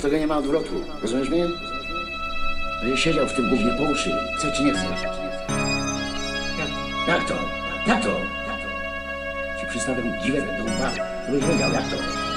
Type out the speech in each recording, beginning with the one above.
Bo tego nie ma odwrotu. Rozumiesz mnie? Będziesz siedział w tym gównie po uszy. Chcesz czy nie chcesz? Jak to? Jak to? Ci przystawiam dziwę do łba. Żebyś wiedział jak to.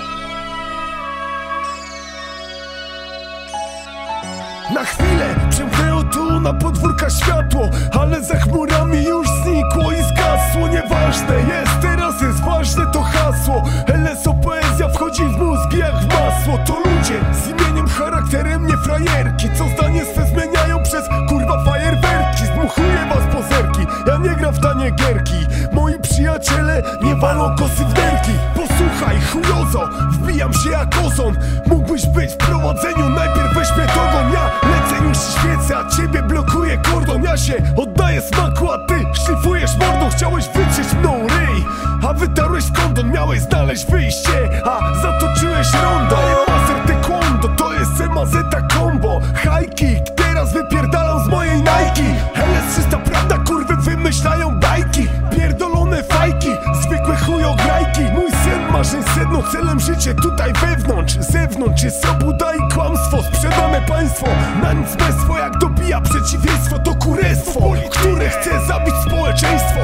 Na chwilę przymknęło tu na podwórka światło, ale za chmurami już znikło i zgasło. Nieważne jest, teraz jest ważne to hasło. LSO poezja wchodzi w mózg jak w masło. To ludzie z imieniem, charakterem, nie frajerki, co zdanie swe zmieniają przez kurwa fajerwerki. Zdmuchuję was pozerki, ja nie gram w tanie gierki. Moi przyjaciele nie walą kosy w nerki. Posłuchaj chujozo, wbijam się jak ozon. Mógłbyś być w prowadzeniu, najpierw weź mnie dogon. Ja lecę już świecę, a ciebie blokuje kordon. Ja się oddaję smaku, a ty szlifujesz mordą. Chciałeś wytrzeć mną ryj, a wytarłeś kondon. Miałeś znaleźć wyjście, a zatoczyłeś rondo. Master taekwondo, to jest Mazeta combo. High kick, teraz wypierdalam z mojej Nike. LS300 prawda, kurwy wymyślają bajki. Pierdolone fajki, zwykłe chujograjki. Mój sen marzeń sedno, celem życie tutaj wewnątrz. Zewnątrz jest obłuda i kłamstwo. Sprzedane państwo na nic bezstwo. Jak dobija przeciwieństwo, to kurestwo, które chce zabić społeczeństwo.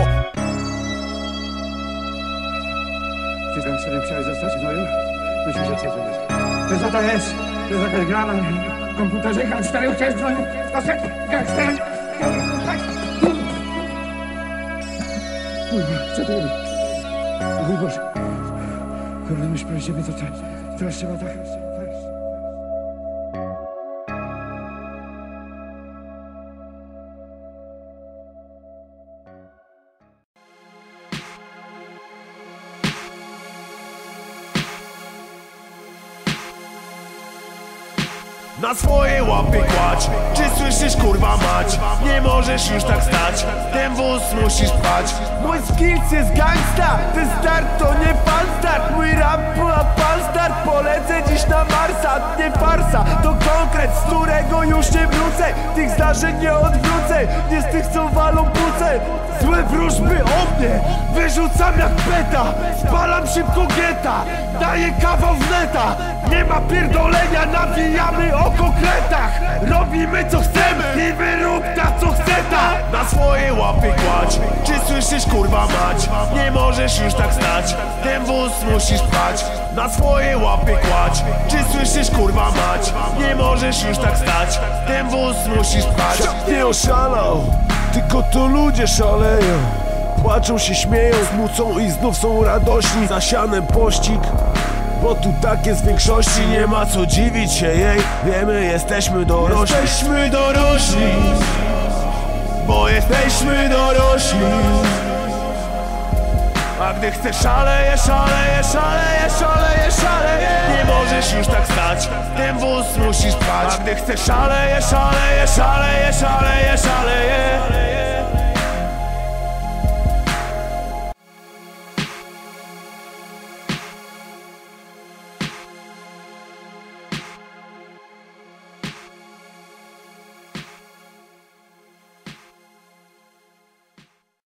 Ty gangsterem chciałeś zostać, gnoju? Myślisz, że co to jest? To jest? To jest jakaś gra na komputerze? Gangsterem chciałeś, gnoju? Zostać gangsterem? Kurwa, co ty robisz? Mój Boże. Kurde, myśmy prosimy, to teraz trzeba tak... Na swoje łapy kładź, czy słyszysz kurwa mać? Nie możesz już tak stać, ten wóz musisz pchać. Mój skills jest gangsta, ten start to nie falstart. Mój rap była palstart, polecę dziś na Marsa. Nie farsa, to konkret, z którego już nie wrócę. Tych zdarzeń nie odwrócę, nie z tych co walą puce. Złe wróżby o mnie, wyrzucam jak beta. Spalam szybko geta, daję kawał w neta. Nie ma pierdolenia, nawijamy o konkretach. Robimy co chcemy i wyrób ta co chce ta. Na swoje łapy kładź, czy słyszysz kurwa mać? Nie możesz już tak stać, ten wóz musisz pchać. Na swoje łapy kładź, czy słyszysz kurwa mać? Nie możesz już tak stać, ten wóz musisz pchać. Świat nie oszalał, tylko to ludzie szaleją. Płaczą się, śmieją, smucą i znów są radośni. Za sianem pościg, bo tu tak jest w większości. Nie ma co dziwić się jej, wiemy, jesteśmy dorośli. Jesteśmy dorośli, bo jesteśmy dorośli. A gdy chcesz szaleje, szaleje, szaleje, szaleje, szaleje. Nie możesz już tak stać, ten wóz musisz pchać. A gdy chcesz szaleje, szaleje, szaleje, szaleje, szaleje.